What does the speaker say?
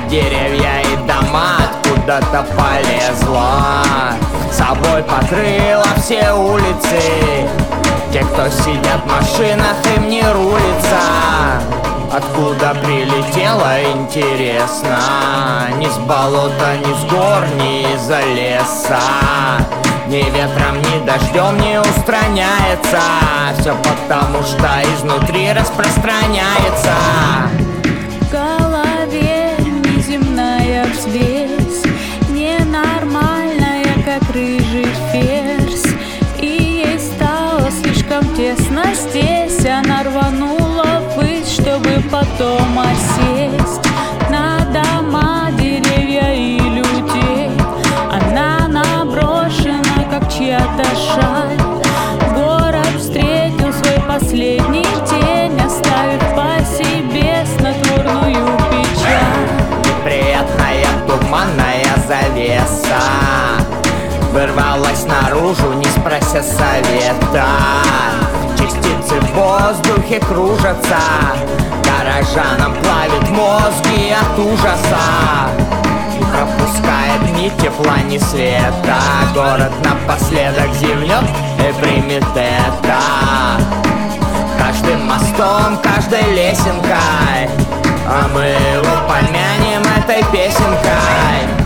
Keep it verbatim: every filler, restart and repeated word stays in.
деревья и дома откуда-то полезла, собой покрыла все улицы. Те, кто сидят в машинах, им не рулится. Откуда прилетела, интересно? Ни с болота, ни с гор, ни из-за леса. Ни ветром, ни дождем не устраняется. Все потому, что изнутри распространяется. В голове неземная взвесь, ненормальная, как рыжий ферзь. И ей стало слишком тесно здесь. Она рванула ввысь, чтобы потом осесть на дома, деревья и людей. Она наброшена, как чья-то шаль. Город встретил свой последний день, оставив по себе снотворную печаль. Неприятная туманная завеса вырвалась наружу, не спрося совета. Частицы в воздухе кружатся, горожанам плавит мозги от ужаса. Не пропускает ни тепла, ни света. Город напоследок зевнет и примет это. Каждым мостом, каждой лесенкой, а мы его помянем этой песенкой.